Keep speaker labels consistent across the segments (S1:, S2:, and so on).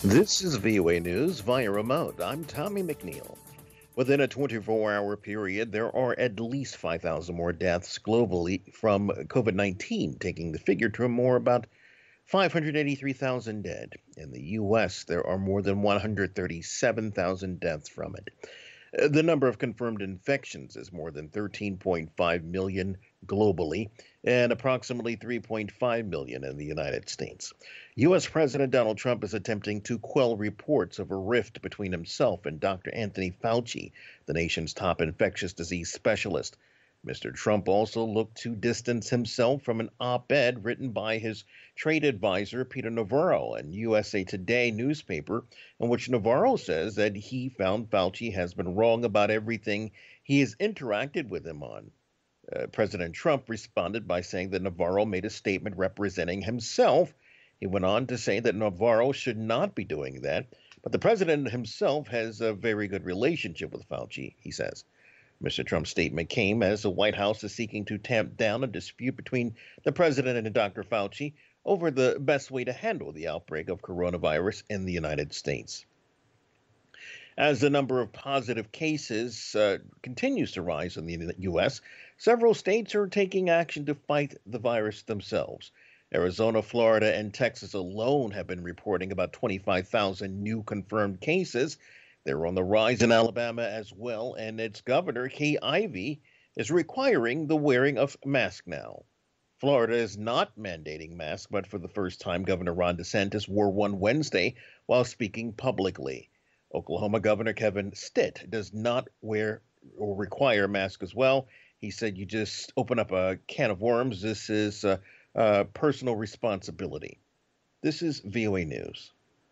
S1: This is VOA News via remote. I'm Tommy McNeil. Within a 24-hour period, there are at least 5,000 more deaths globally from COVID 19, taking the figure to more about 583,000 dead. In the U.S., there are more than 137,000 deaths from it. The number of confirmed infections is more than 13.5 million globally and approximately 3.5 million in the United States. U.S. President Donald Trump is attempting to quell reports of a rift between himself and Dr. Anthony Fauci, the nation's top infectious disease specialist. Mr. Trump also looked to distance himself from an op-ed written by his trade advisor, Peter Navarro, in USA Today newspaper, in which Navarro says that he found Fauci has been wrong about everything he has interacted with him on. President Trump responded by saying that Navarro made a statement representing himself. He went on to say that Navarro should not be doing that, but the president himself has a very good relationship with Fauci, he says. Mr. Trump's statement came as the White House is seeking to tamp down a dispute between the president and Dr. Fauci over the best way to handle the outbreak of coronavirus in the United States. As the number of positive cases continues to rise in the U.S., several states are taking action to fight the virus themselves. Arizona, Florida, and Texas alone have been reporting about 25,000 new confirmed cases. They're on the rise in Alabama as well, and its governor, Kay Ivey, is requiring the wearing of masks now. Florida is not mandating masks, but for the first time, Governor Ron DeSantis wore one Wednesday while speaking publicly. Oklahoma Governor Kevin Stitt does not wear or require masks as well. He said, you just open up a can of worms. This is personal responsibility. This is VOA News.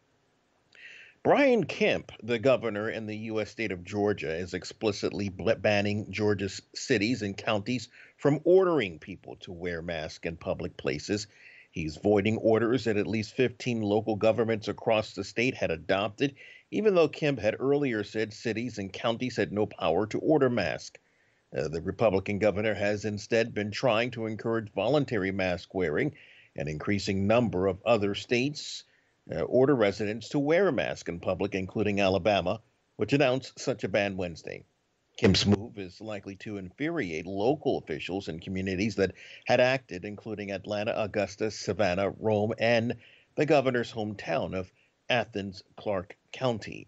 S1: Brian Kemp, the governor in the U.S. state of Georgia, is explicitly banning Georgia's cities and counties from ordering people to wear masks in public places. He's voiding orders that at least 15 local governments across the state had adopted, even though Kemp had earlier said cities and counties had no power to order masks. The Republican governor has instead been trying to encourage voluntary mask wearing. An increasing number of other states order residents to wear a mask in public, including Alabama, which announced such a ban Wednesday. Kemp's move is likely to infuriate local officials in communities that had acted, including Atlanta, Augusta, Savannah, Rome, and the governor's hometown of Athens, Clarke County.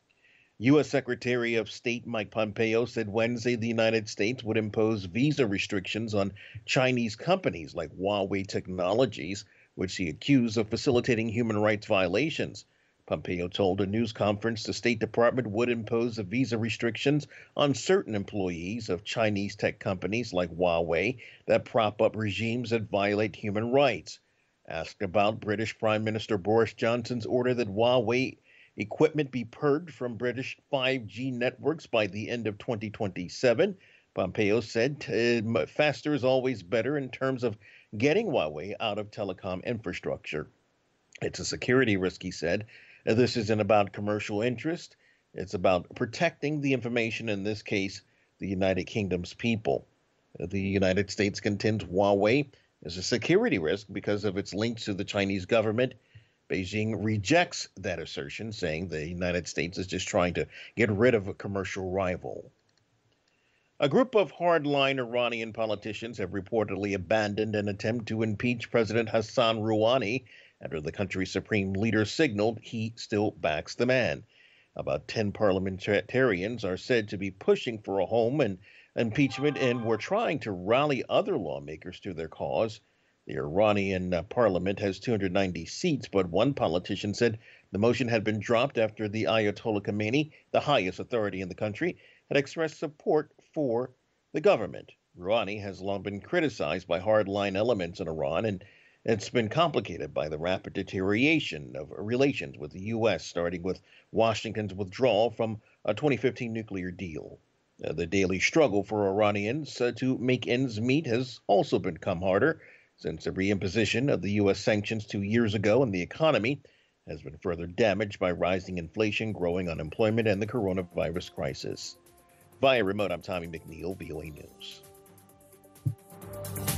S1: U.S. Secretary of State Mike Pompeo said Wednesday the United States would impose visa restrictions on Chinese companies like Huawei Technologies, which he accused of facilitating human rights violations. Pompeo told a news conference the State Department would impose the visa restrictions on certain employees of Chinese tech companies like Huawei that prop up regimes that violate human rights. Asked about British Prime Minister Boris Johnson's order that Huawei equipment be purged from British 5G networks by the end of 2027, Pompeo said faster is always better in terms of getting Huawei out of telecom infrastructure. It's a security risk, he said. This isn't about commercial interest. It's about protecting the information, in this case, the United Kingdom's people. The United States contends Huawei is a security risk because of its links to the Chinese government. Beijing rejects that assertion, saying the United States is just trying to get rid of a commercial rival. A group of hardline Iranian politicians have reportedly abandoned an attempt to impeach President Hassan Rouhani after the country's supreme leader signaled he still backs the man. About 10 parliamentarians are said to be pushing for a home and impeachment and were trying to rally other lawmakers to their cause. The Iranian parliament has 290 seats, but one politician said the motion had been dropped after the Ayatollah Khamenei, the highest authority in the country, had expressed support for the government. Rouhani has long been criticized by hardline elements in Iran, and it's been complicated by the rapid deterioration of relations with the U.S., starting with Washington's withdrawal from a 2015 nuclear deal. The daily struggle for Iranians to make ends meet has also become harder since the reimposition of the U.S. sanctions 2 years ago, and the economy has been further damaged by rising inflation, growing unemployment, and the coronavirus crisis. Via remote, I'm Tommy McNeil, VOA News.